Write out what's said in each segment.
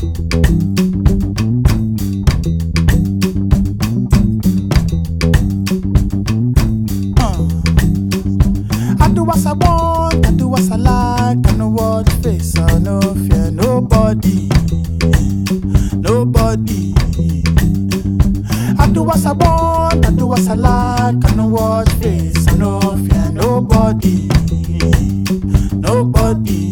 I do as I want, I do as I like. I know what face, I no fear nobody, nobody. I do as I want, I do as I like. I know what face, I no fear nobody, nobody.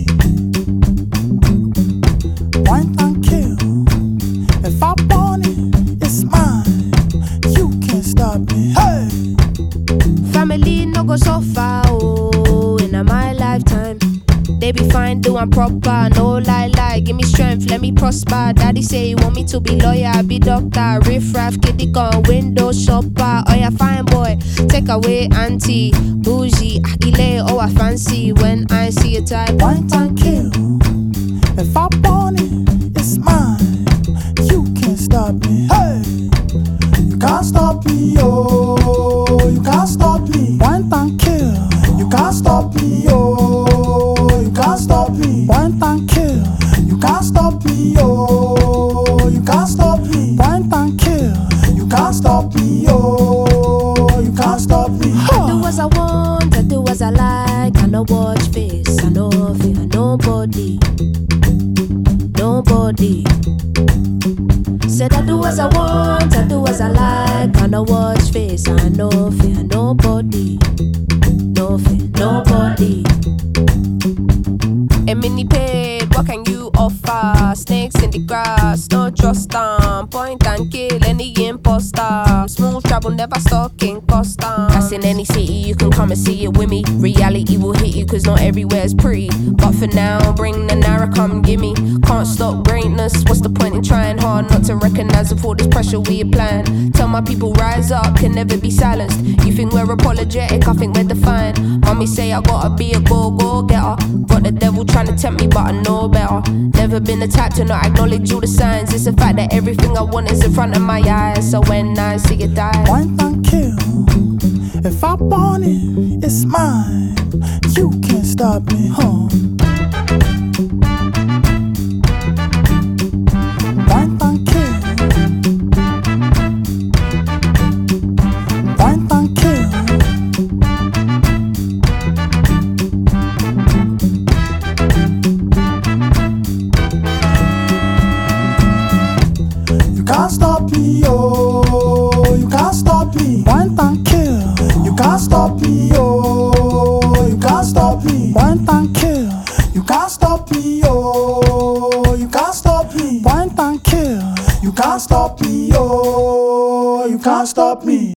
Point and kill. If I want it, it's mine. You can't stop me. Hey. Family no go so far, oh, in my lifetime. They be fine, doing proper, no lie, give me strength, let me prosper. Daddy say he want me to be lawyer, I be doctor. Riff raff, kitty gun, window shopper. Oh yeah, fine boy, take away auntie, bougie, agile, oh I fancy when I see a type. Point and kill. If I want it, it's mine. You can't stop me. Hey, you can't stop me, oh, you can't stop me. Point and kill. You can't stop me, oh, you can't stop me. Point and kill. You can't stop me, oh, you can't stop me. Point and kill. You can't stop me, oh, you can't stop me. I do as I want, I do as I like. I no watch face, I no fear nobody, nobody. Said I do as I want, I do as I like. I no watch face, I no fear nobody, no fear nobody. A mini paid, what can you offer? Snakes in the grass, no trust them. Point and kill any imposter. Smooth travel, never stalking Costa. That's in any city, you can come and see it with me. Reality will hit you, cause not everywhere's pretty. But for now, bring the naira, come gimme. Can't stop greatness, what's the point in trying hard not to recognize of all this pressure we applying? Tell my people rise up, can never be silenced. You think we're apologetic, I think we're defiant. Mommy say I gotta be a go-getter. Got the devil trying to tempt me, but I know better. Never been the type to not acknowledge all the signs. It's the fact that everything I want is in front of my eyes. So when I see it die, Point and kill. If I want it, it's mine. You can't stop me, huh? Point and kill. Point and kill. You can't stop me, oh, you can't stop me. Point and kill. You can't stop me, oh, you can't stop me. Point and kill. You can't stop me, oh, you can't stop me. Point and kill. You can't stop me, oh, you can't stop me.